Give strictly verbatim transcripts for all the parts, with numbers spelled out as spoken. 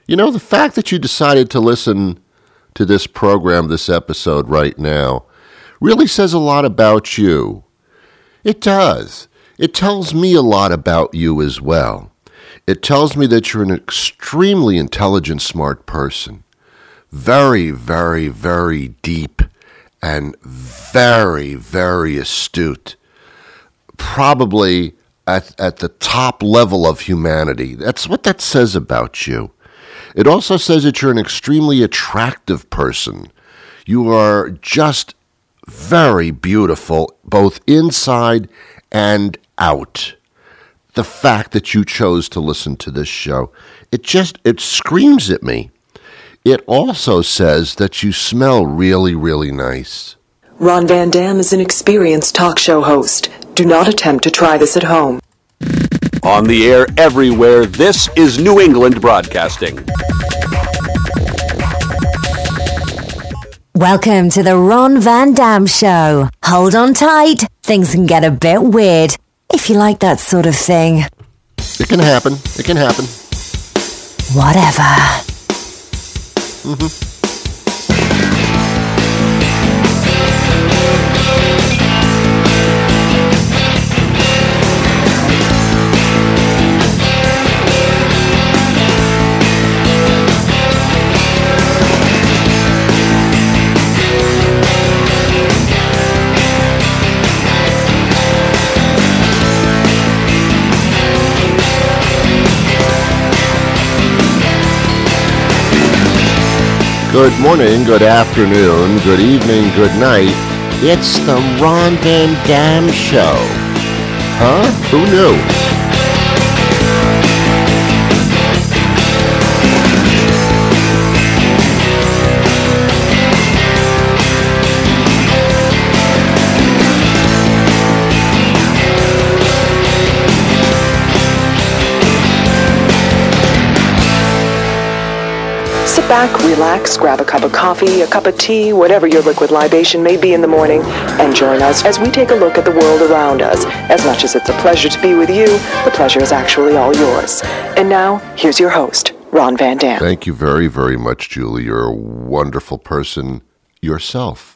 You know, the fact that you decided to listen to this program, this episode right now, really says a lot about you. It does. It tells me a lot about you as well. It tells me that you're an extremely intelligent, smart person. Very, very, very deep and very, very astute. Probably at, at the top level of humanity. That's what that says about you. It also says that you're an extremely attractive person. You are just very beautiful, both inside and out. The fact that you chose to listen to this show, it just, it screams at me. It also says that you smell really, really nice. Ron Van Dam is an experienced talk show host. Do not attempt to try this at home. On the air everywhere, this is New England Broadcasting. Welcome to the Ron Van Dam Show. Hold on tight. Things can get a bit weird, if you like that sort of thing. It can happen. It can happen. Whatever. Mm-hmm. Good morning, good afternoon, good evening, good night. It's the Ron Van Dam Show. Huh? Who knew? Sit back, relax, grab a cup of coffee, a cup of tea, whatever your liquid libation may be in the morning, and join us as we take a look at the world around us. As much as it's a pleasure to be with you, the pleasure is actually all yours. And now, here's your host, Ron Van Dam. Thank you very, very much, Julie. You're a wonderful person yourself.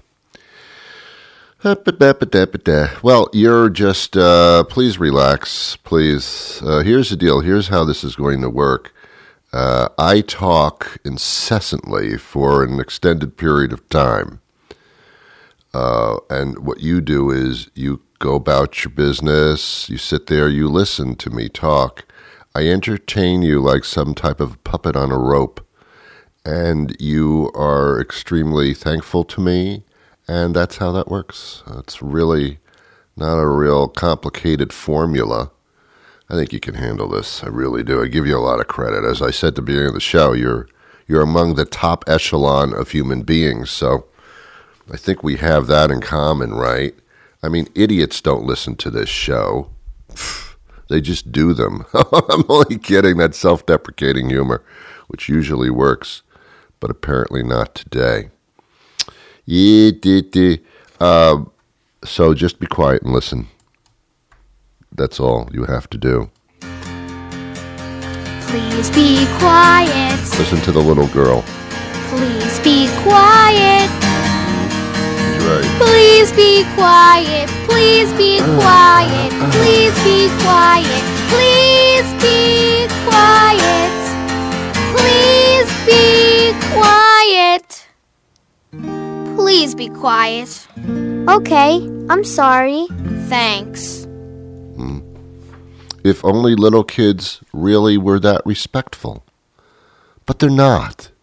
Well, you're just, uh, please relax, please. Uh, here's the deal. Here's how this is going to work. Uh, I talk incessantly for an extended period of time. Uh, and what you do is you go about your business, you sit there, you listen to me talk. I entertain you like some type of puppet on a rope. And you are extremely thankful to me, and that's how that works. It's really not a real complicated formula. I think you can handle this. I really do. I give you a lot of credit. As I said at the beginning of the show, you're you're among the top echelon of human beings. So I think we have that in common, right? I mean, idiots don't listen to this show. They just do them. I'm only kidding. That's self-deprecating humor, which usually works, but apparently not today. Uh, so just be quiet and listen. That's all you have to do. Please be quiet. Listen to the little girl. Please be quiet. She's right. Please be quiet. Please be quiet. Please be quiet. Please be quiet. Please be quiet. Please be quiet. Okay, I'm sorry. Thanks. If only little kids really were that respectful. But they're not.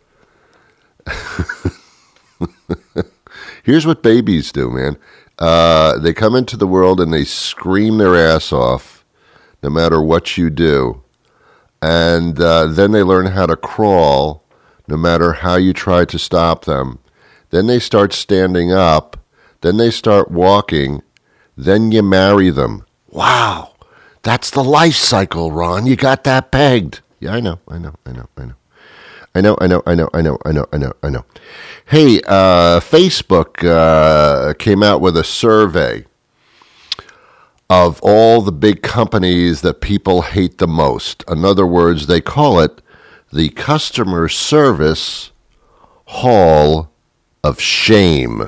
Here's what babies do, man. Uh, they come into the world and they scream their ass off, no matter what you do. And uh, then they learn how to crawl, no matter how you try to stop them. Then they start standing up. Then they start walking. Then you marry them. Wow. That's the life cycle, Ron. You got that pegged. Yeah, I know, I know, I know, I know. I know, I know, I know, I know, I know, I know, I know. Hey, uh, Facebook uh, came out with a survey of all the big companies that people hate the most. In other words, they call it the Customer Service Hall of Shame.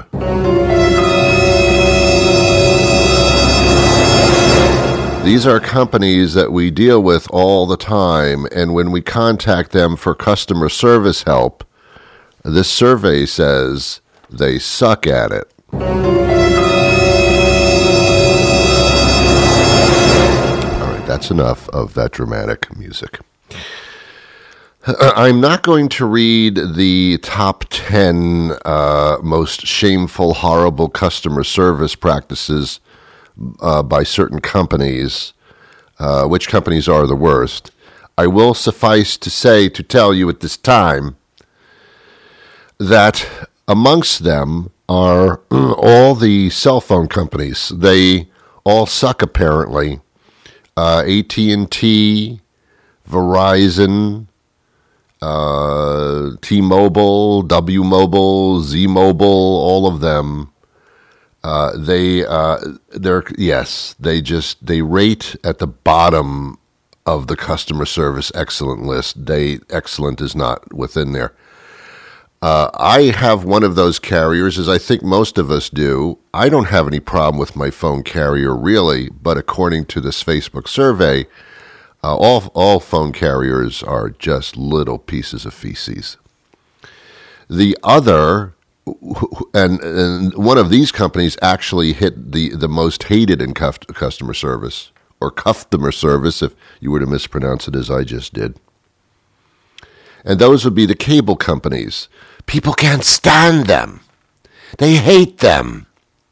These are companies that we deal with all the time, and when we contact them for customer service help, this survey says they suck at it. All right, that's enough of that dramatic music. I'm not going to read the top ten uh, most shameful, horrible customer service practices uh, by certain companies, uh, which companies are the worst. I will suffice to say, to tell you at this time, that amongst them are all the cell phone companies. They all suck, apparently. Uh, A T and T, Verizon, uh, T-Mobile, W-Mobile, Z-Mobile, all of them. Uh, they, uh, they're yes, they just they rate at the bottom of the customer service excellent list. They excellent is not within there. Uh, I have one of those carriers, as I think most of us do. I don't have any problem with my phone carrier, really, but according to this Facebook survey, uh, all all phone carriers are just little pieces of feces. The other, and, and one of these companies actually hit the, the most hated in cuff, customer service, or customer service, if you were to mispronounce it as I just did. And those would be the cable companies. People can't stand them. They hate them.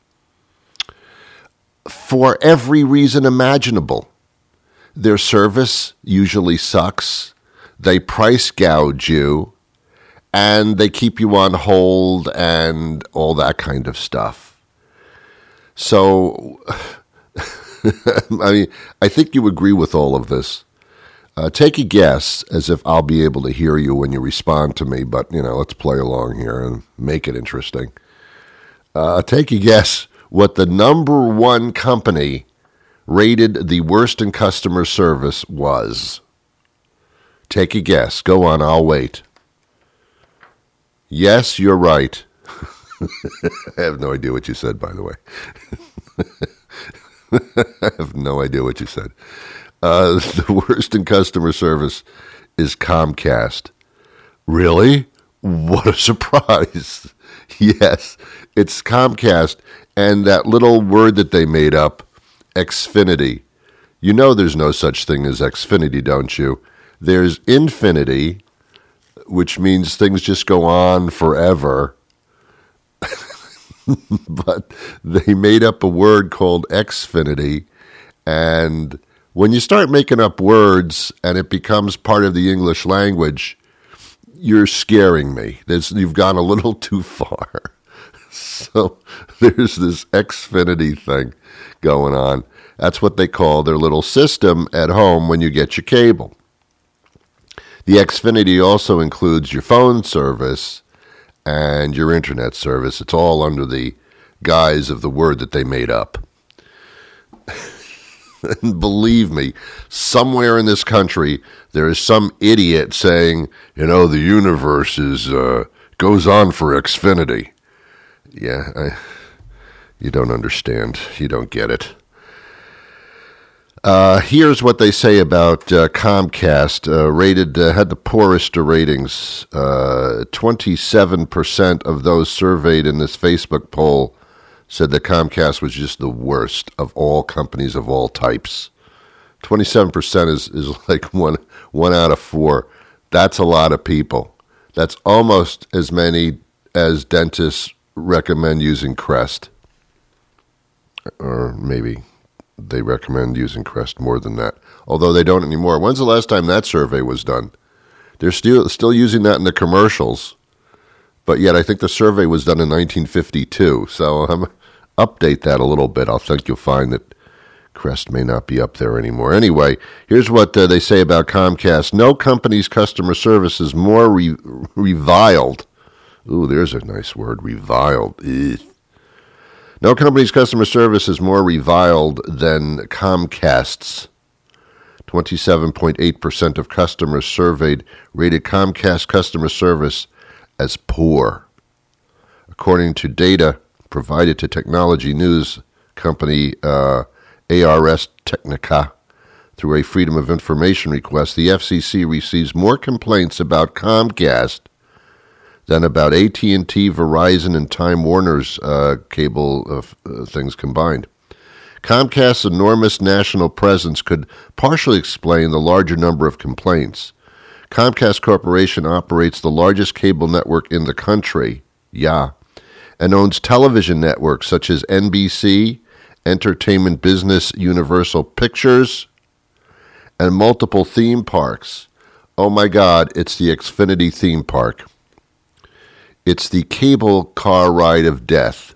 For every reason imaginable. Their service usually sucks. They price gouge you. And they keep you on hold and all that kind of stuff. So, I mean, I think you agree with all of this. Uh, take a guess, as if I'll be able to hear you when you respond to me, but, you know, let's play along here and make it interesting. Uh, take a guess what the number one company rated the worst in customer service was. Take a guess. Go on, I'll wait. Yes, you're right. I have no idea what you said, by the way. I have no idea what you said. Uh, the worst in customer service is Comcast. Really? What a surprise. Yes, it's Comcast and that little word that they made up, Xfinity. You know there's no such thing as Xfinity, don't you? There's infinity, which means things just go on forever. But they made up a word called Xfinity, and when you start making up words and it becomes part of the English language, you're scaring me. There's, you've gone a little too far. So there's this Xfinity thing going on. That's what they call their little system at home when you get your cable. The Xfinity also includes your phone service and your internet service. It's all under the guise of the word that they made up. And believe me, somewhere in this country, there is some idiot saying, you know, the universe is uh, goes on for Xfinity. Yeah, I, you don't understand. You don't get it. Uh, here's what they say about uh, Comcast. Uh, rated uh, had the poorest ratings. Uh, twenty-seven percent of those surveyed in this Facebook poll said that Comcast was just the worst of all companies of all types. twenty-seven percent is, is like one one out of four. That's a lot of people. That's almost as many as dentists recommend using Crest. Or maybe they recommend using Crest more than that, although they don't anymore. When's the last time that survey was done? They're still still using that in the commercials, but yet I think the survey was done in nineteen fifty-two. So um, update that a little bit. I think you'll find that Crest may not be up there anymore. Anyway, here's what uh, they say about Comcast. No company's customer service is more re- reviled. Ooh, there's a nice word, reviled. Ugh. No company's customer service is more reviled than Comcast's. twenty-seven point eight percent of customers surveyed rated Comcast customer service as poor. According to data provided to technology news company uh, Ars Technica through a Freedom of Information request, the F C C receives more complaints about Comcast than about A T and T, Verizon, and Time Warner's uh, cable uh, uh, things combined. Comcast's enormous national presence could partially explain the larger number of complaints. Comcast Corporation operates the largest cable network in the country, yeah, and owns television networks such as N B C, Entertainment Business Universal Pictures, and multiple theme parks. Oh my God, it's the Xfinity theme park. It's the cable car ride of death.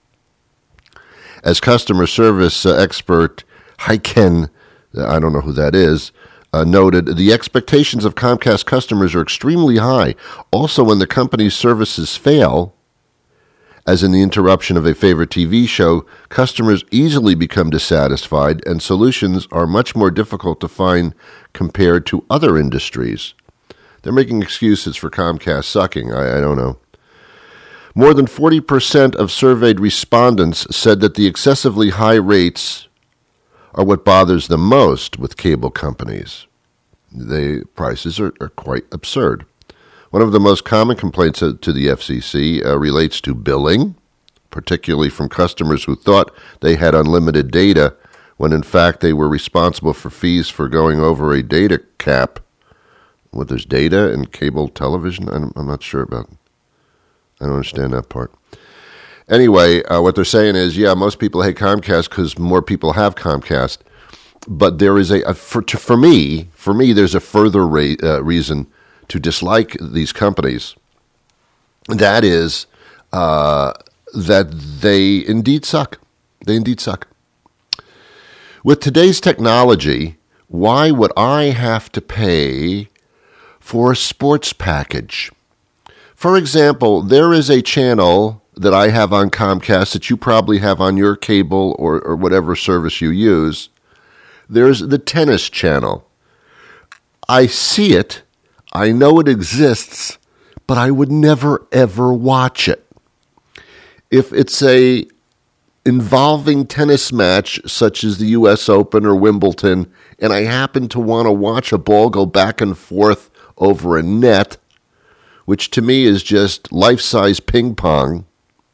As customer service uh, expert Hyken, I don't know who that is, uh, noted, the expectations of Comcast customers are extremely high. Also, when the company's services fail, as in the interruption of a favorite T V show, customers easily become dissatisfied, and solutions are much more difficult to find compared to other industries. They're making excuses for Comcast sucking. I, I don't know. More than forty percent of surveyed respondents said that the excessively high rates are what bothers them most with cable companies. The prices are, are quite absurd. One of the most common complaints to the F C C uh, relates to billing, particularly from customers who thought they had unlimited data when in fact they were responsible for fees for going over a data cap. What, there's data in cable television? I'm, I'm not sure about. I don't understand that part. Anyway, uh, what they're saying is, yeah, most people hate Comcast because more people have Comcast. But there is a, a for, to, for me, for me, there's a further ra- uh, reason to dislike these companies. That is uh, that they indeed suck. They indeed suck. With today's technology, why would I have to pay for a sports package? For example, there is a channel that I have on Comcast that you probably have on your cable or, or whatever service you use. There's the tennis channel. I see it. I know it exists, but I would never, ever watch it. If it's a involving tennis match, such as the U S Open or Wimbledon, and I happen to want to watch a ball go back and forth over a net, which to me is just life-size ping pong,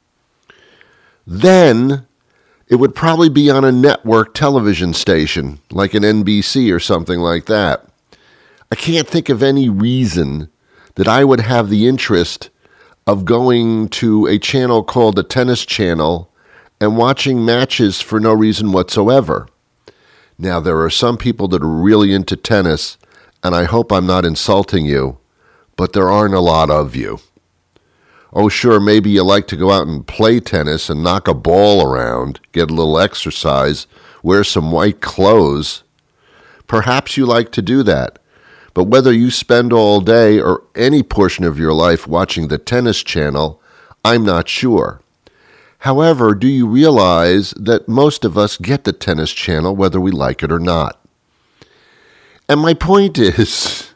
then it would probably be on a network television station, like an N B C or something like that. I can't think of any reason that I would have the interest of going to a channel called the Tennis Channel and watching matches for no reason whatsoever. Now, there are some people that are really into tennis, and I hope I'm not insulting you, but there aren't a lot of you. Oh, sure, maybe you like to go out and play tennis and knock a ball around, get a little exercise, wear some white clothes. Perhaps you like to do that. But whether you spend all day or any portion of your life watching the Tennis Channel, I'm not sure. However, do you realize that most of us get the Tennis Channel whether we like it or not? And my point is,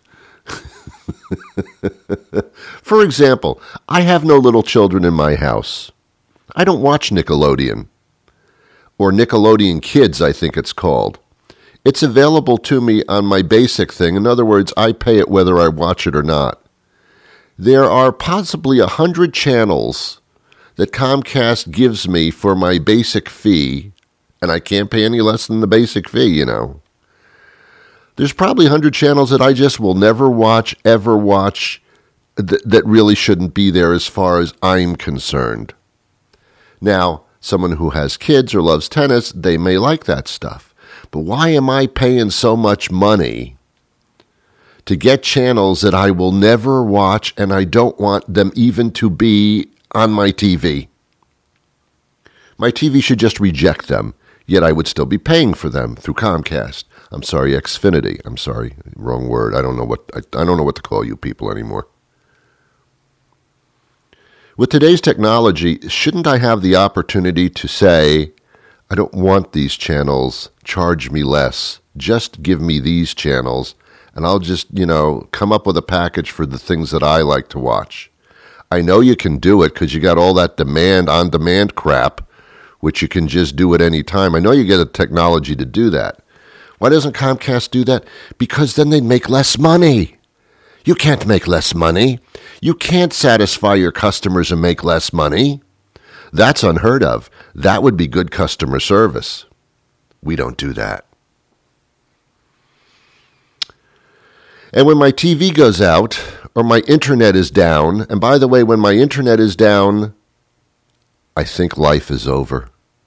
for example, I have no little children in my house. I don't watch Nickelodeon, or Nickelodeon Kids, I think it's called. It's available to me on my basic thing. In other words, I pay it whether I watch it or not. There are possibly a hundred channels that Comcast gives me for my basic fee, and I can't pay any less than the basic fee, you know. There's probably a hundred channels that I just will never watch, ever watch, th- that really shouldn't be there as far as I'm concerned. Now, someone who has kids or loves tennis, they may like that stuff. But why am I paying so much money to get channels that I will never watch and I don't want them even to be on my T V? My T V should just reject them, yet I would still be paying for them through Comcast. I'm sorry, Xfinity. I'm sorry, wrong word. I don't know what I, I don't know what to call you people anymore. With today's technology, shouldn't I have the opportunity to say, I don't want these channels, charge me less? Just give me these channels, and I'll just, you know, come up with a package for the things that I like to watch. I know you can do it because you got all that demand, on-demand crap, which you can just do at any time. I know you get the technology to do that. Why doesn't Comcast do that? Because then they'd make less money. You can't make less money. You can't satisfy your customers and make less money. That's unheard of. That would be good customer service. We don't do that. And when my T V goes out or my internet is down, and by the way, when my internet is down, I think life is over.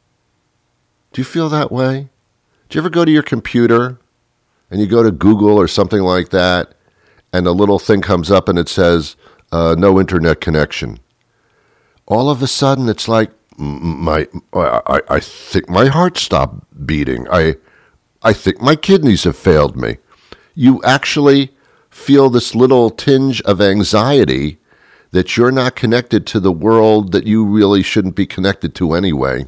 Do you feel that way? Do you ever go to your computer and you go to Google or something like that, and a little thing comes up and it says, uh, no internet connection? All of a sudden, it's like, my, I, I think my heart stopped beating. I, I think my kidneys have failed me. You actually feel this little tinge of anxiety that you're not connected to the world that you really shouldn't be connected to anyway.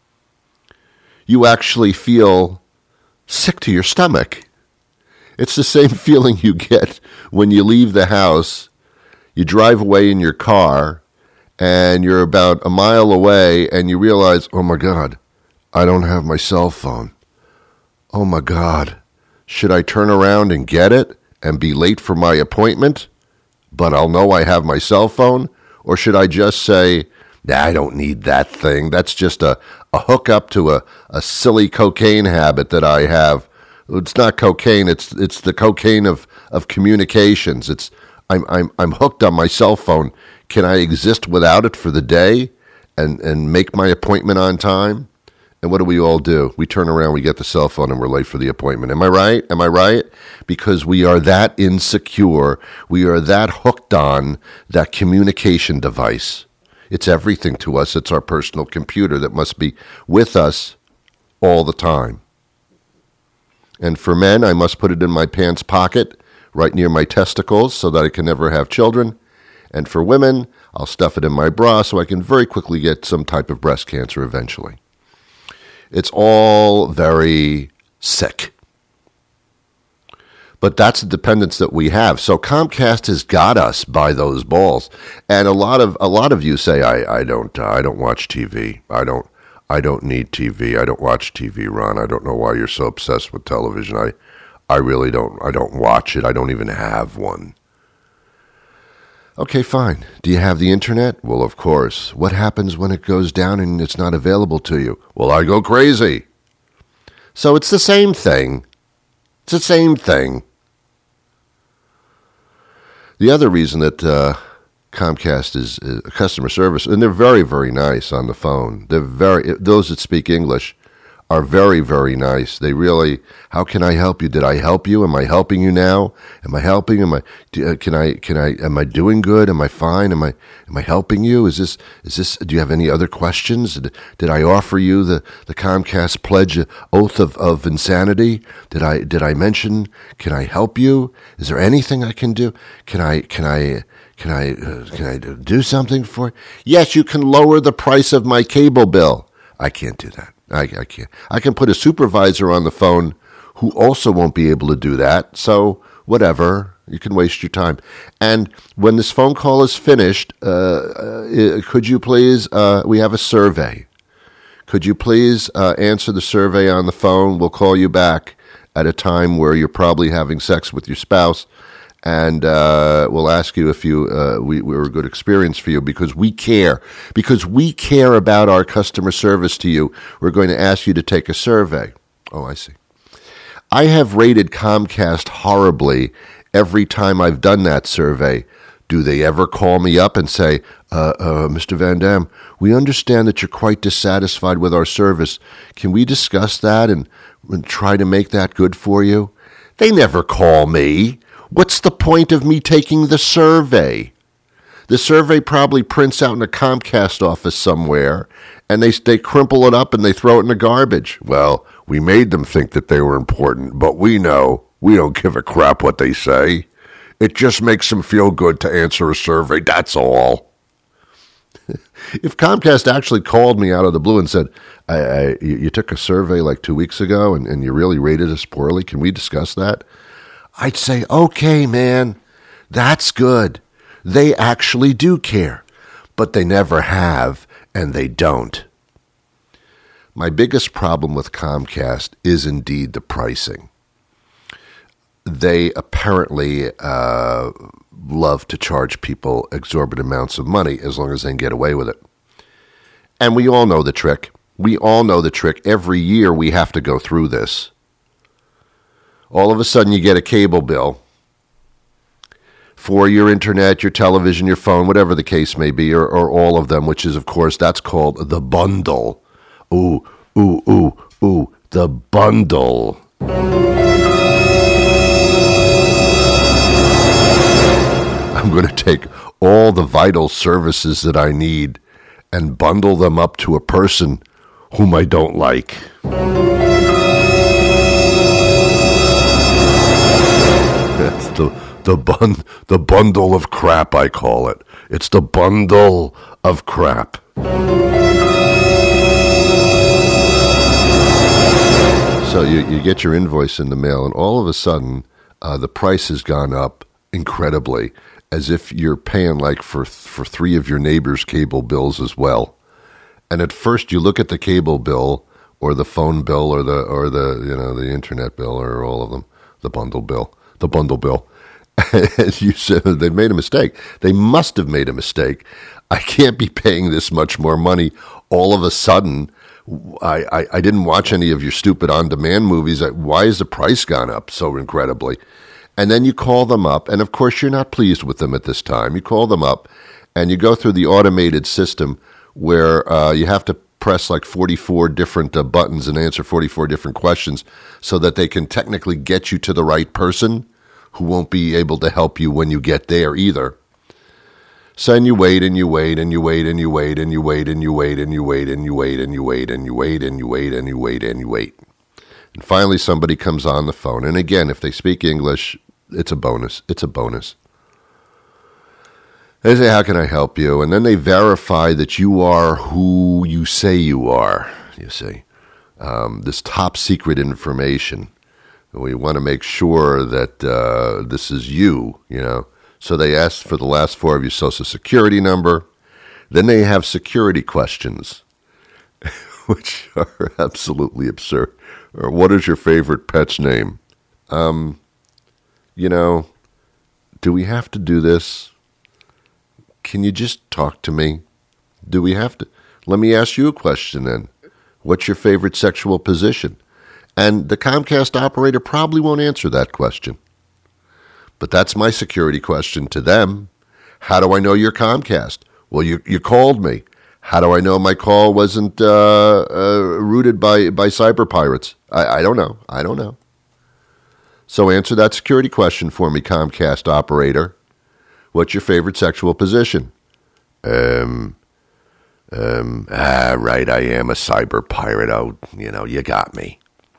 You actually feel sick to your stomach. It's the same feeling you get when you leave the house, you drive away in your car, and you're about a mile away, and you realize, oh my God, I don't have my cell phone. Oh my God, should I turn around and get it and be late for my appointment, but I'll know I have my cell phone? Or should I just say, nah, I don't need that thing. That's just a, a hookup to a, a silly cocaine habit that I have. It's not cocaine, it's it's the cocaine of, of communications. It's I'm I'm I'm hooked on my cell phone. Can I exist without it for the day and, and make my appointment on time? And what do we all do? We turn around, we get the cell phone, and we're late for the appointment. Am I right? Am I right? Because we are that insecure. We are that hooked on that communication device. It's everything to us. It's our personal computer that must be with us all the time. And for men, I must put it in my pants pocket, right near my testicles, so that I can never have children. And for women, I'll stuff it in my bra so I can very quickly get some type of breast cancer eventually. It's all very sick. But that's the dependence that we have. So Comcast has got us by those balls. And a lot of a lot of you say, I, I don't uh, I don't watch T V. I don't I don't need T V. I don't watch T V, Ron. I don't know why you're so obsessed with television. I I really don't I don't watch it. I don't even have one. Okay, fine. Do you have the internet? Well, of course. What happens when it goes down and it's not available to you? Well, I go crazy. So it's the same thing. It's the same thing. The other reason that uh, Comcast is uh, customer service, and they're very, very nice on the phone. They're very those that speak English are very, very nice. They really, how can I help you? Did I help you? Am I helping you now? Am I helping? Am I, do, uh, can I, can I, am I doing good? Am I fine? Am I, am I helping you? Is this, is this, do you have any other questions? Did, did I offer you the, the Comcast pledge oath of, of insanity? Did I, did I mention, can I help you? Is there anything I can do? Can I, can I, can I, uh, can I do something for you? Yes, you can lower the price of my cable bill. I can't do that. I, I can't. I can put a supervisor on the phone who also won't be able to do that. So whatever, you can waste your time. And when this phone call is finished, uh, uh, could you please, uh, we have a survey. Could you please uh, answer the survey on the phone? We'll call you back at a time where you're probably having sex with your spouse. And uh, we'll ask you if you uh, we, we were a good experience for you because we care. Because we care about our customer service to you. We're going to ask you to take a survey. Oh, I see. I have rated Comcast horribly every time I've done that survey. Do they ever call me up and say, uh, uh, Mister Van Dam, we understand that you're quite dissatisfied with our service. Can we discuss that and, and try to make that good for you? They never call me. What's the point of me taking the survey? The survey probably prints out in a Comcast office somewhere, and they they crumple it up and they throw it in the garbage. Well, we made them think that they were important, but we know we don't give a crap what they say. It just makes them feel good to answer a survey, that's all. if Comcast actually called me out of the blue and said, I, I, you, you took a survey like two weeks ago and, and you really rated us poorly, can we discuss that? I'd say, okay, man, that's good. They actually do care, but they never have, and they don't. My biggest problem with Comcast is indeed the pricing. They apparently uh, love to charge people exorbitant amounts of money as long as they can get away with it. And we all know the trick. We all know the trick. Every year we have to go through this. All of a sudden you get a cable bill for your internet, your television, your phone, whatever the case may be, or, or all of them, which is, of course, that's called the bundle. Ooh, ooh, ooh, ooh, the bundle. I'm going to take all the vital services that I need and bundle them up to a person whom I don't like. That's the the bun the bundle of crap, I call it. It's the bundle of crap. So you, you get your invoice in the mail, and all of a sudden, uh, the price has gone up incredibly, as if you're paying like for for three of your neighbors' cable bills as well. And at first, you look at the cable bill, or the phone bill, or the or the you know the internet bill, or all of them, the bundle bill, the bundle bill. And you said they made a mistake. They must have made a mistake. I can't be paying this much more money all of a sudden. I, I, I didn't watch any of your stupid on-demand movies. Why has the price gone up so incredibly? And then you call them up, and of course you're not pleased with them at this time. You call them up, and you go through the automated system where uh, you have to press like forty-four different uh, buttons and answer forty-four different questions so that they can technically get you to the right person who won't be able to help you when you get there either. So then you wait and you wait and you wait and you wait and you wait and you wait and you wait and you wait and you wait and you wait and you wait and you wait and you wait. And finally somebody comes on the phone. And again, if they speak English, it's a bonus. It's a bonus. They say, how can I help you? And then they verify that you are who you say you are, you see. Um, this top secret information. We want to make sure that uh, this is you, you know. So they ask for the last four of your social security number. Then they have security questions, which are absolutely absurd. Or what is your favorite pet's name? Um, you know, do we have to do this? Can you just talk to me? Do we have to? Let me ask you a question then. What's your favorite sexual position? And the Comcast operator probably won't answer that question. But that's my security question to them. How do I know you're Comcast? Well, you you called me. How do I know my call wasn't uh, uh, routed by, by cyber pirates? I, I don't know. I don't know. So answer that security question for me, Comcast operator. What's your favorite sexual position? Um, um, ah, right, I am a cyber pirate. Oh, you know, you got me.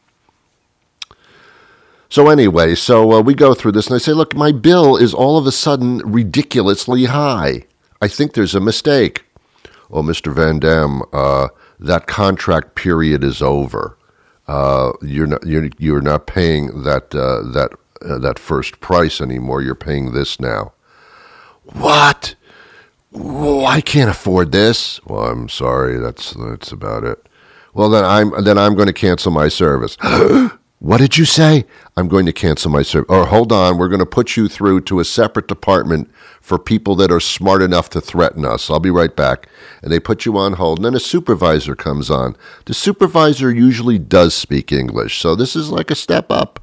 So anyway, so uh, we go through this, and I say, look, my bill is all of a sudden ridiculously high. I think there's a mistake. Oh, Mister Van Dam, uh, that contract period is over. Uh, you're not you're, you're not paying that uh, that uh, that first price anymore. You're paying this now. What? Oh, I can't afford this. Well, I'm sorry. That's that's about it. Well, then I'm then I'm going to cancel my service. What did you say? I'm going to cancel my service. Or hold on, we're going to put you through to a separate department for people that are smart enough to threaten us. I'll be right back. And they put you on hold. And then a supervisor comes on. The supervisor usually does speak English, so this is like a step up.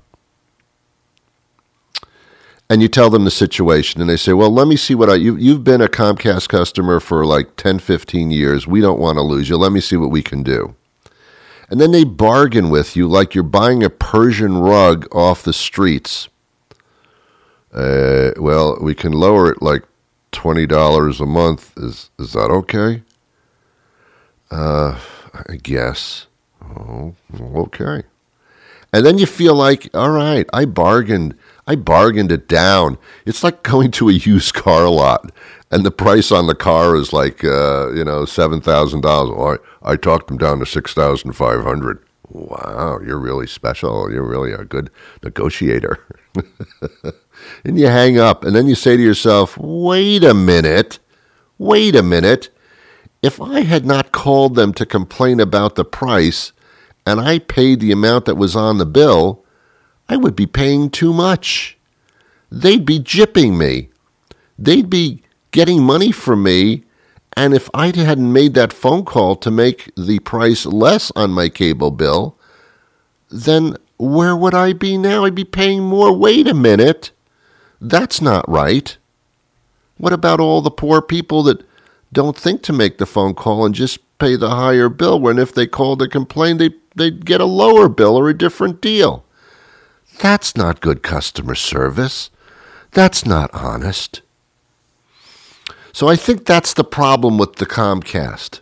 And you tell them the situation, and they say, well, let me see what I... You, you've been a Comcast customer for like ten, fifteen years. We don't want to lose you. Let me see what we can do. And then they bargain with you like you're buying a Persian rug off the streets. Uh, well, we can lower it like twenty dollars a month. Is is that okay? Uh, I guess. Oh, okay. And then you feel like, all right, I bargained. I bargained it down. It's like going to a used car lot, and the price on the car is like, uh, you know, seven thousand dollars. Well, I, I talked them down to six thousand five hundred dollars. Wow, you're really special. You're really a good negotiator. And you hang up, and then you say to yourself, wait a minute, wait a minute. If I had not called them to complain about the price, and I paid the amount that was on the bill, I would be paying too much. They'd be gypping me. They'd be getting money from me, and if I hadn't made that phone call to make the price less on my cable bill, then where would I be now? I'd be paying more. Wait a minute. That's not right. What about all the poor people that don't think to make the phone call and just pay the higher bill, when if they called to complain, they, they'd get a lower bill or a different deal? That's not good customer service. That's not honest. So I think that's the problem with the Comcast.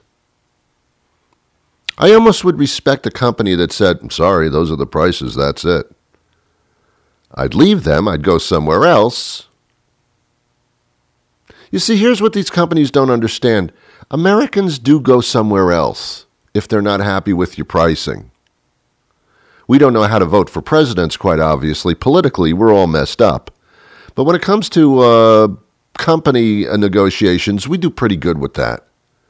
I almost would respect a company that said, I'm sorry, those are the prices, that's it. I'd leave them, I'd go somewhere else. You see, here's what these companies don't understand. Americans do go somewhere else if they're not happy with your pricing. We don't know how to vote for presidents, quite obviously. Politically, we're all messed up. But when it comes to uh, company uh, negotiations, we do pretty good with that.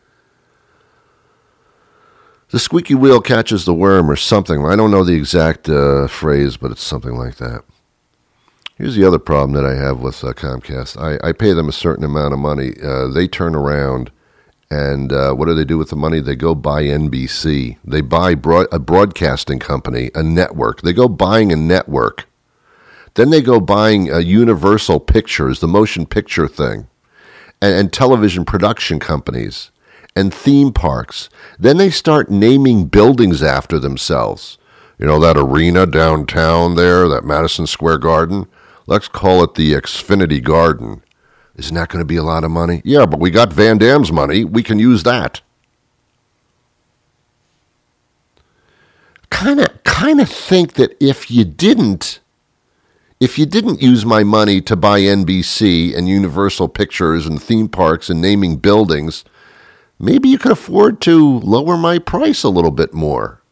The squeaky wheel catches the worm or something. I don't know the exact uh, phrase, but it's something like that. Here's the other problem that I have with uh, Comcast. I, I pay them a certain amount of money. Uh, they turn around, and uh, what do they do with the money? They go buy N B C. They buy broad, a broadcasting company, a network. They go buying a network. Then they go buying uh, Universal Pictures, the motion picture thing, and, and television production companies, and theme parks. Then they start naming buildings after themselves. You know, that arena downtown there, that Madison Square Garden? Let's call it the Xfinity Garden. Isn't that going to be a lot of money? Yeah, but we got Van Damme's money. We can use that. Kind of kind of think that if you didn't, if you didn't use my money to buy N B C and Universal Pictures and theme parks and naming buildings, maybe you could afford to lower my price a little bit more.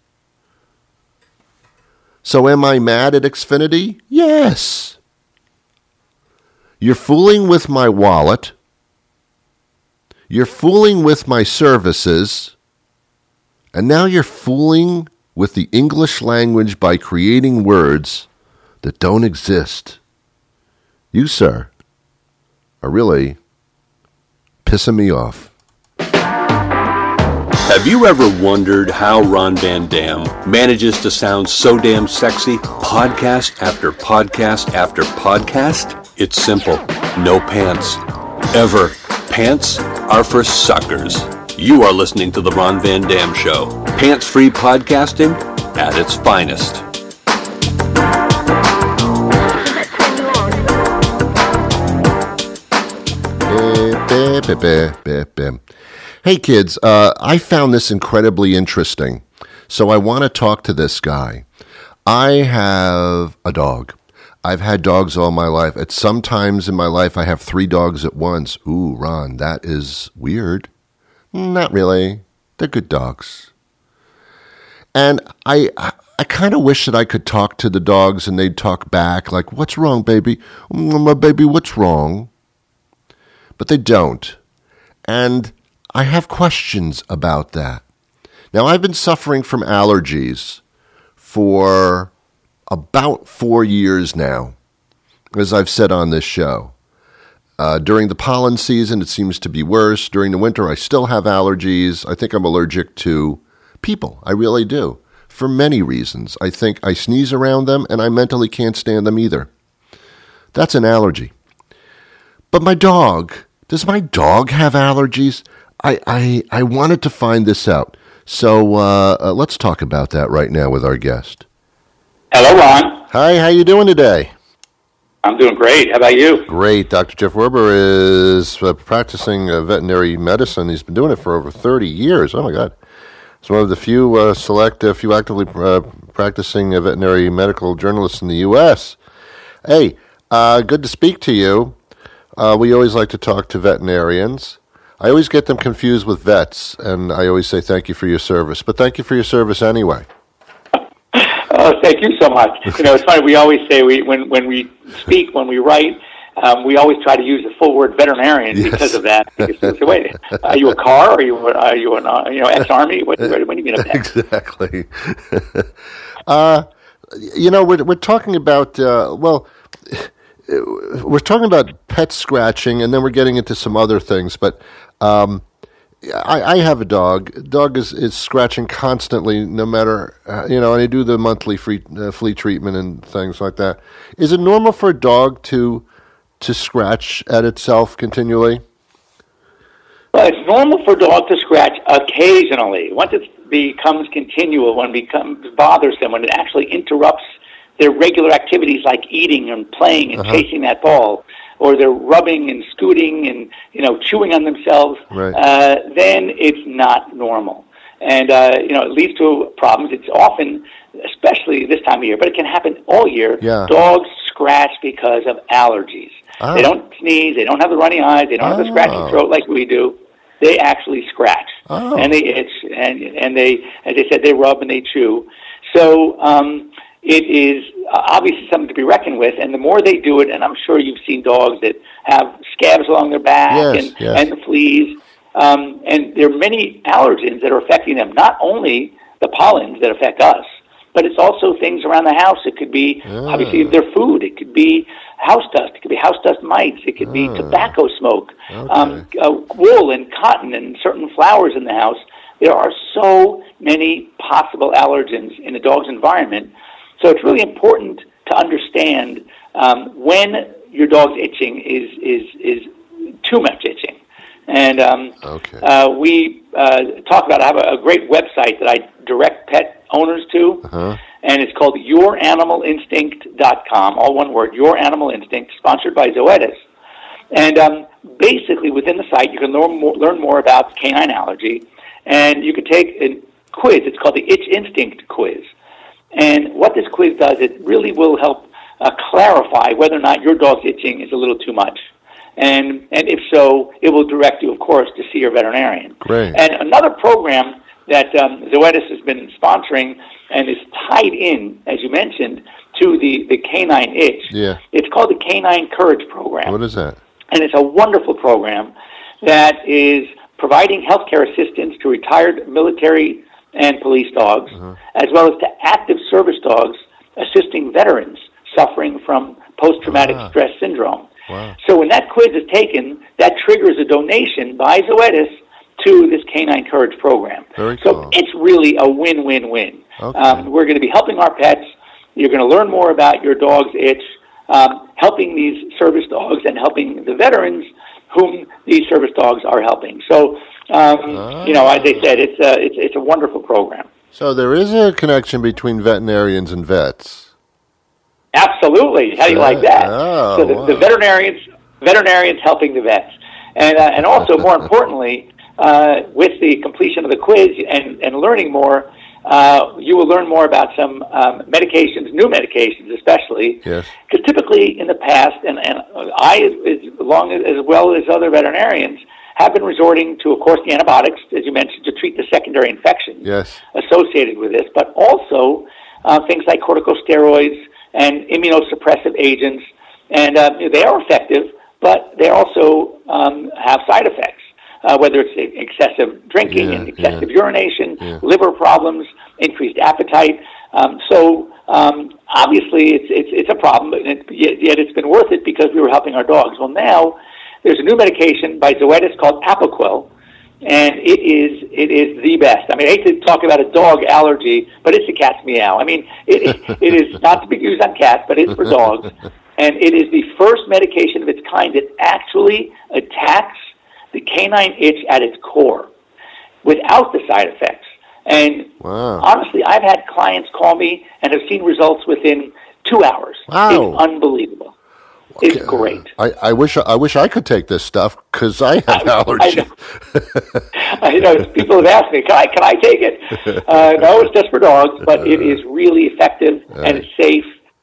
So am I mad at Xfinity? Yes. You're fooling with my wallet. You're fooling with my services. And now you're fooling with the English language by creating words that don't exist. You, sir, are really pissing me off. Have you ever wondered how Ron Van Dam manages to sound so damn sexy, podcast after podcast after podcast? It's simple. No pants. Ever. Pants are for suckers. You are listening to The Ron Van Dam Show. Pants-free podcasting at its finest. Hey kids, uh, I found this incredibly interesting, so I want to talk to this guy. I have a dog. I've had dogs all my life. At some times in my life, I have three dogs at once. Ooh, Ron, that is weird. Not really. They're good dogs. And I I kind of wish that I could talk to the dogs and they'd talk back, like, what's wrong, baby? My baby, what's wrong? But they don't. And I have questions about that. Now, I've been suffering from allergies for about four years now, as I've said on this show. Uh, during the pollen season, it seems to be worse. During the winter, I still have allergies. I think I'm allergic to people. I really do. For many reasons. I think I sneeze around them, and I mentally can't stand them either. That's an allergy. But my dog, does my dog have allergies? I, I, I wanted to find this out. So uh, uh, let's talk about that right now with our guest. Hello, Ron. Hi, how you doing today? I'm doing great. How about you? Great. Doctor Jeff Werber is uh, practicing uh, veterinary medicine. He's been doing it for over thirty years. Oh, my God. He's one of the few uh, select, uh, few actively uh, practicing uh, veterinary medical journalists in the U S Hey, Uh, good to speak to you. Uh, we always like to talk to veterinarians. I always get them confused with vets, and I always say thank you for your service. But thank you for your service anyway. Oh, thank you so much. You know, it's funny. We always say we when when we speak, when we write, um, we always try to use the full word veterinarian Yes. because of that. So, so wait, are you a car? Are you are you an uh, you know ex-army? What, what, what do you mean a vet? Exactly. uh, you know, we're we're talking about uh, well. We're talking about pet scratching, and then we're getting into some other things. But um, I, I have a dog. Dog is, is scratching constantly, no matter, uh, you know, and I do the monthly free, uh, flea treatment and things like that. Is it normal for a dog to to scratch at itself continually? Well, it's normal for a dog to scratch occasionally. Once it becomes continual, when it becomes bothersome, when it actually interrupts their regular activities like eating and playing and Uh-huh. chasing that ball, or they're rubbing and scooting and, you know, chewing on themselves, Right. uh, then it's not normal. And, uh, you know, it leads to problems. It's often, especially this time of year, but it can happen all year. Yeah. Dogs scratch because of allergies. Oh. They don't sneeze. They don't have the runny eyes. They don't have the scratchy Oh. throat like we do. They actually scratch. Oh. And they itch. And, and they, as I said, they rub and they chew. So, um, it is obviously something to be reckoned with, and the more they do it, and I'm sure you've seen dogs that have scabs along their back Yes, and, yes. and the fleas, um, and there are many allergens that are affecting them, not only the pollens that affect us, but it's also things around the house. It could be, Ah. obviously, their food. It could be house dust. It could be house dust mites. It could be Ah. tobacco smoke, Okay. um, uh, wool and cotton and certain flowers in the house. There are so many possible allergens in a dog's environment. So it's really important to understand um, when your dog's itching is is is too much itching. And um, Okay. uh, we uh, talk about, I have a, a great website that I direct pet owners to, Uh-huh. and it's called your animal instinct dot com, all one word, Your Animal Instinct, sponsored by Zoetis. And um, basically within the site, you can learn more, learn more about canine allergy, and you can take a quiz. It's called the Itch Instinct Quiz. And what this quiz does, it really will help uh, clarify whether or not your dog's itching is a little too much. And and if so, it will direct you, of course, to see your veterinarian. Great. And another program that um, Zoetis has been sponsoring and is tied in, as you mentioned, to the, the canine itch. Yeah. It's called the Canine Courage Program. What is that? And it's a wonderful program that is providing healthcare assistance to retired military and police dogs, Uh-huh. as well as to active service dogs assisting veterans suffering from post-traumatic Ah. stress syndrome. Wow. So when that quiz is taken, that triggers a donation by Zoetis to this Canine Courage program. Very so cool. it's really a win-win-win. Okay. Um, we're going to be helping our pets. You're going to learn more about your dog's itch, um, helping these service dogs and helping the veterans whom these service dogs are helping. So, um, Ah. you know, as I said, it's a, it's, it's a wonderful program. So there is a connection between veterinarians and vets. Absolutely. How do you like that? Oh, so the, wow. the veterinarians, veterinarians helping the vets, and uh, and also more importantly, uh, with the completion of the quiz and, and learning more, uh, you will learn more about some um, medications, new medications especially. Yes. Because typically in the past, and, and I, as long as, as well as other veterinarians, have been resorting to, of course, the antibiotics, as you mentioned, to treat the secondary infections Yes. associated with this, but also uh, things like corticosteroids and immunosuppressive agents, and uh, they are effective, but they also um, have side effects, uh, whether it's excessive drinking Yeah, and excessive yeah. urination, Yeah. liver problems, increased appetite. Um, so um, obviously it's, it's it's a problem, but it, yet, yet it's been worth it because we were helping our dogs. Well, now there's a new medication by Zoetis called Apoquel, and it is it is the best. I mean, I hate to talk about a dog allergy, but it's a cat's meow. I mean, it it is not to be used on cats, but it's for dogs, and it is the first medication of its kind that actually attacks the canine itch at its core without the side effects. And Wow. honestly, I've had clients call me and have seen results within two hours. Wow. It's unbelievable. It's great. I, I wish I wish I could take this stuff because I have I allergies. know. I know. People have asked me, can I, can I take it? Uh, no, it's just for dogs, but it is really effective and it's safe.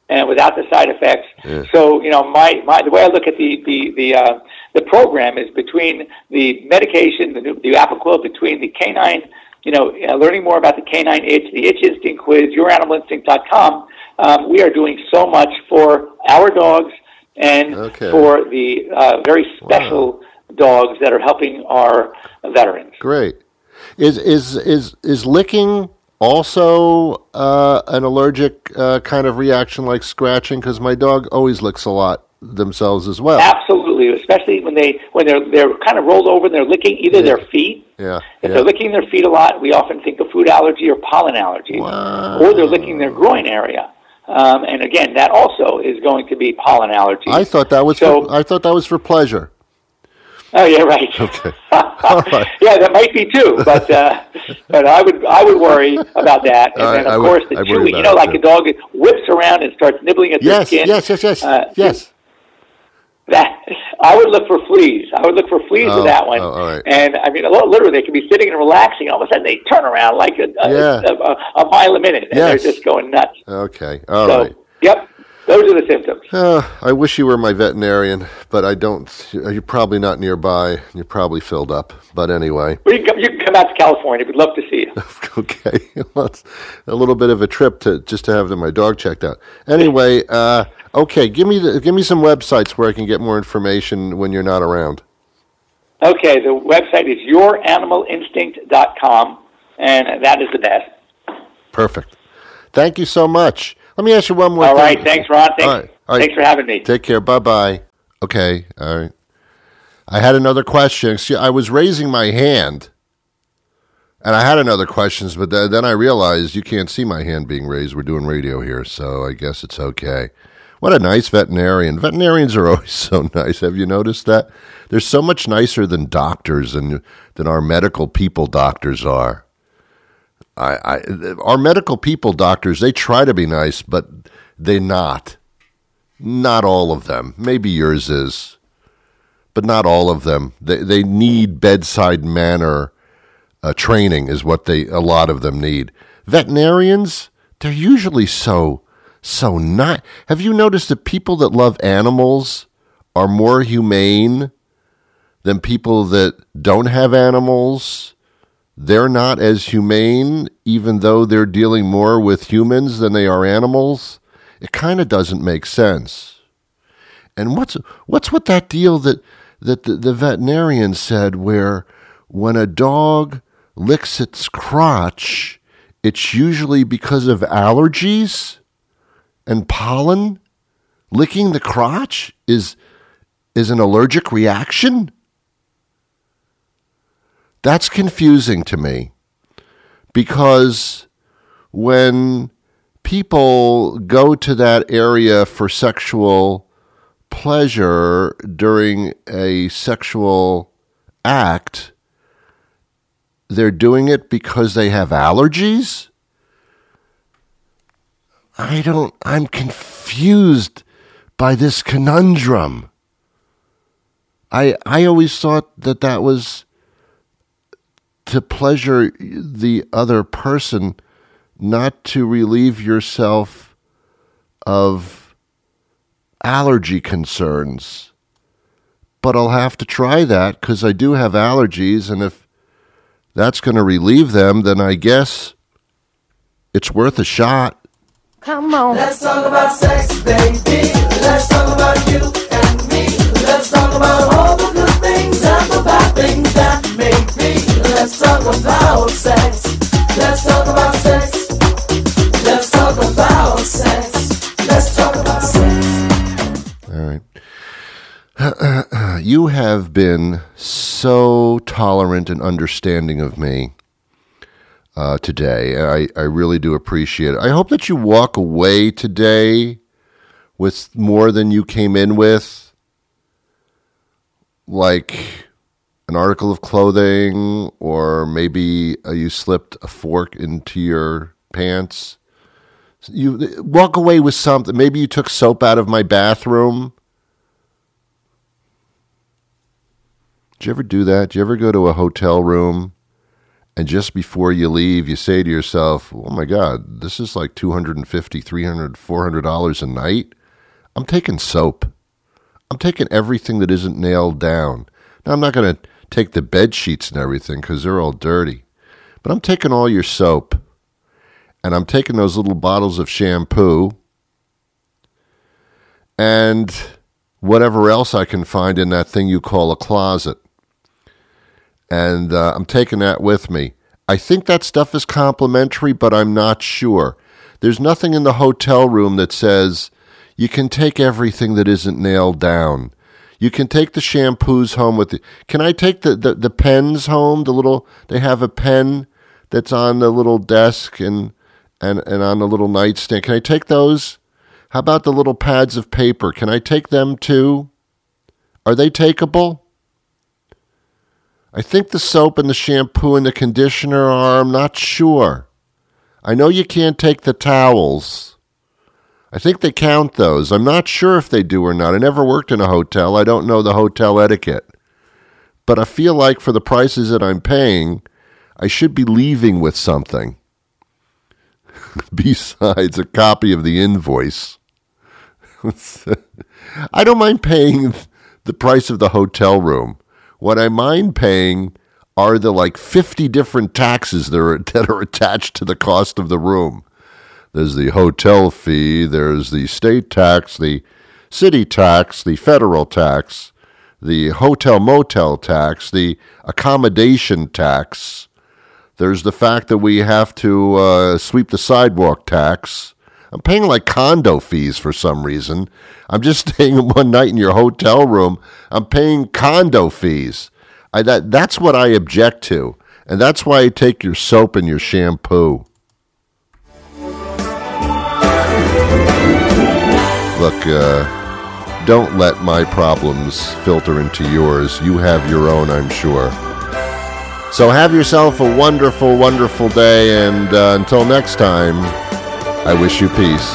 and without the side effects. Yeah. So, you know, my, my the way I look at the the the, uh, the program is between the medication, the, the Apoquel, between the canine, you know, uh, learning more about the canine itch, the Itch Instinct quiz, your animal instinct dot com. Um, we are doing so much for our dogs and okay. for the uh, very special wow. dogs that are helping our veterans. Great. Is is is is licking also uh, an allergic uh, kind of reaction like scratching? Because my dog always licks a lot themselves as well. Absolutely, especially when they when they're they're kind of rolled over and they're licking either yeah. their feet. Yeah. If yeah. they're licking their feet a lot, we often think of food allergy or pollen allergy, wow. or they're licking their groin area. Um, and again, that also is going to be pollen allergy. I thought that was so, for, I thought that was for pleasure. Oh yeah, right. Okay. All right. Yeah, that might be too, but uh, but I would I would worry about that. And All then right, of I course would, the I worry chewing, you know, about like it, a dog whips around and starts nibbling at Yes, their skin. yes, yes, yes, Uh, yes. That I would look for fleas. I would look for fleas Oh, with that one. oh, all right. And I mean, literally, they could be sitting and relaxing. All of a sudden, they turn around like a, a, Yeah. a, a, a mile a minute, and Yes. they're just going nuts. Okay. All so, right. Yep, those are the symptoms. Uh, I wish you were my veterinarian, but I don't. You're probably not nearby. You're probably filled up. But anyway. Well, you, can come, you can come out to California. We'd love to see you. Okay. Well, it's a little bit of a trip to just to have my dog checked out. Anyway, uh, okay. Give me the, give me some websites where I can get more information when you're not around. Okay, the website is your animal instinct dot com, and that is the best. Perfect. Thank you so much. Let me ask you one more All thing. right, thanks, Ron. Thanks, All right. All right. thanks for having me. Take care. Bye-bye. Okay. All right. I had another question. Excuse- I was raising my hand, and I had another question, but th- then I realized you can't see my hand being raised. We're doing radio here, so I guess it's okay. What a nice veterinarian. Veterinarians are always so nice. Have you noticed that? They're so much nicer than doctors and than our medical people doctors are. I, I, our medical people doctors, they try to be nice, but they're not. Not all of them. Maybe yours is, but not all of them. They they need bedside manner uh, training is what they a lot of them need. Veterinarians, they're usually so so not. Have you noticed that people that love animals are more humane than people that don't have animals? They're not as humane, even though they're dealing more with humans than they are animals. It kind of doesn't make sense. And what's what's with that deal that that the, the veterinarian said, where when a dog licks its crotch, it's usually because of allergies and pollen? Licking the crotch is is an allergic reaction? That's confusing to me, because when people go to that area for sexual pleasure during a sexual act, they're doing it because they have allergies? I don't, I'm confused by this conundrum. I I always thought that that was to pleasure the other person, not to relieve yourself of allergy concerns. But I'll have to try that, because I do have allergies, and if that's going to relieve them, then I guess it's worth a shot. Come on. Let's talk about sex, baby. Let's talk about you and me. Let's talk about all the good things and the bad things that may be. Let's talk about sex. Let's talk about sex. Let's talk about sex. Let's talk about sex. All right. You have been so tolerant and understanding of me uh, today. I, I really do appreciate it. I hope that you walk away today with more than you came in with, like an article of clothing, or maybe uh, you slipped a fork into your pants. You walk away with something. Maybe you took soap out of my bathroom. Did you ever do that? Did you ever go to a hotel room and just before you leave, you say to yourself, oh my God, this is like two hundred fifty dollars, three hundred dollars, four hundred dollars a night. I'm taking soap. I'm taking everything that isn't nailed down. Now, I'm not going to take the bed sheets and everything because they're all dirty. But I'm taking all your soap, and I'm taking those little bottles of shampoo and whatever else I can find in that thing you call a closet. And uh, I'm taking that with me. I think that stuff is complimentary, but I'm not sure. There's nothing in the hotel room that says you can take everything that isn't nailed down. You can take the shampoos home with you. Can I take the, the, the pens home? The little, they have a pen that's on the little desk and, and, and on the little nightstand. Can I take those? How about the little pads of paper? Can I take them too? Are they takeable? I think the soap and the shampoo and the conditioner are. I'm not sure. I know you can't take the towels. I think they count those. I'm not sure if they do or not. I never worked in a hotel. I don't know the hotel etiquette. But I feel like for the prices that I'm paying, I should be leaving with something besides a copy of the invoice. I don't mind paying the price of the hotel room. What I mind paying are the like fifty different taxes that are, that are attached to the cost of the room. There's the hotel fee, there's the state tax, the city tax, the federal tax, the hotel motel tax, the accommodation tax. There's the fact that we have to uh, sweep the sidewalk tax. I'm paying like condo fees for some reason. I'm just staying one night in your hotel room. I'm paying condo fees. I, that, that's what I object to. And that's why I take your soap and your shampoo. Look, uh, don't let my problems filter into yours. You have your own, I'm sure. So have yourself a wonderful, wonderful day, and uh, until next time, I wish you peace.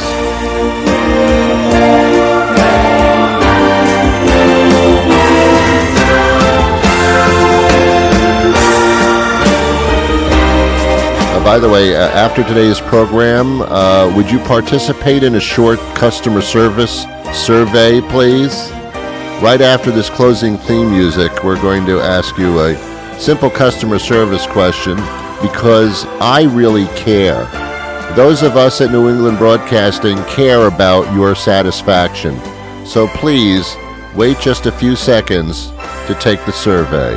Uh, by the way, uh, after today's program, uh, would you participate in a short customer service survey, please? Right after this closing theme music, we're going to ask you a simple customer service question because I really care. Those of us at New England Broadcasting care about your satisfaction. So please, wait just a few seconds to take the survey.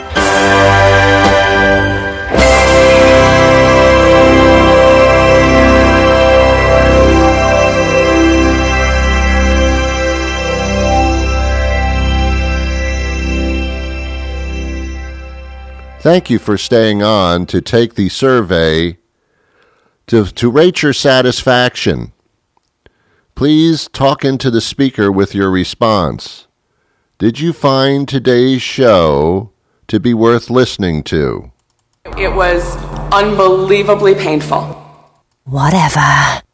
Thank you for staying on to take the survey to, to rate your satisfaction. Please talk into the speaker with your response. Did you find today's show to be worth listening to? It was unbelievably painful. Whatever.